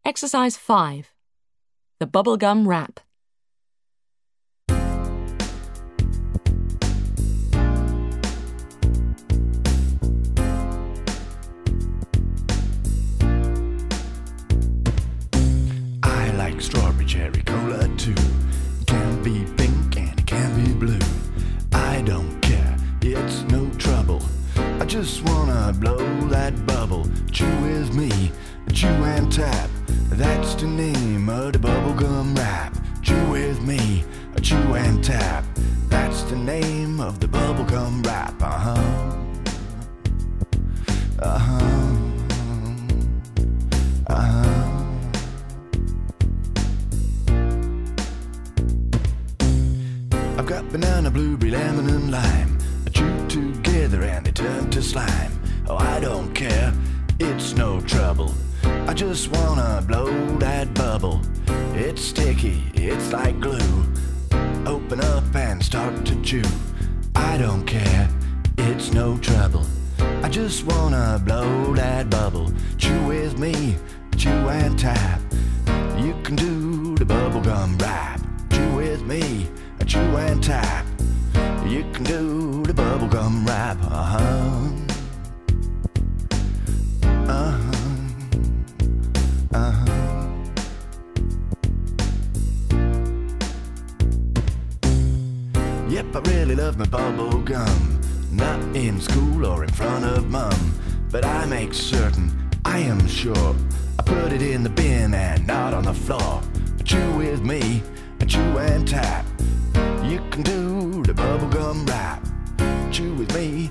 Exercise 5. The bubblegum rap. I like strawberry cherry cola too. It can be pink and it can be blue. I don't care, it's no trouble. I just wanna blow that bubble. Chew with me, chew and tap. That's the name of the bubblegum rap. Chew with me, chew and tap. That's the name of the bubblegum rap. I've got banana, blueberry, lemon and lime. I chew together and they turn to slime. Oh, I don't care, it's no trouble. I just wanna blow that bubble. It's sticky, it's like glue. Open up and start to chew. I don't care, it's no trouble. I just wanna blow that bubble. Chew with me, chew and tap. You can do the bubblegum rap. Chew with me, chew and tap. You can do the bubblegum rap. Yep, I really love my bubble gum. Not in school or in front of mom, but I make certain, I am sure, I put it in the bin and not on the floor. Chew with me, chew and tap. You can do the bubblegum rap. Chew with me,